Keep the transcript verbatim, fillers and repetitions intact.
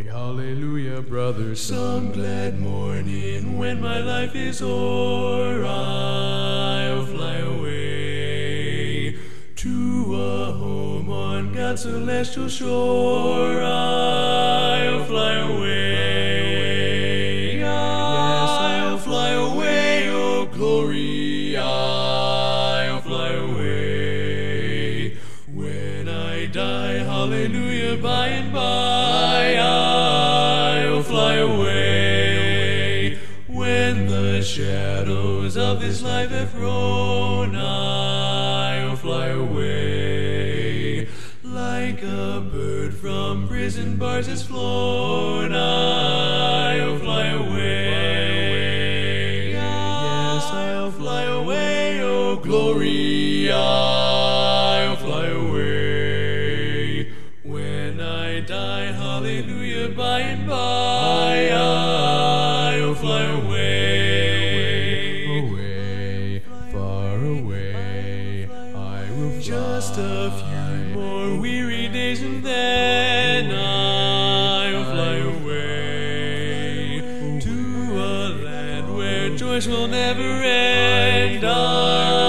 hallelujah, brother. Some glad morning when my life is o'er, I'll fly away to a home on God's celestial shore. I'll fly away. Yes, I'll fly away. Oh, glory, I'll fly away. When I die, hallelujah, by and by, I'll fly away. When the shadows of this life have grown, I'll fly away. Like a bird from prison bars has flown, I'll fly away. Yes, I'll fly away. Oh, glory, I'll fly away. When I die, hallelujah, by and by, I'll fly away. Away, far away, I will fly. Just a few more weary days and then I'll fly away to a land where joys will never end.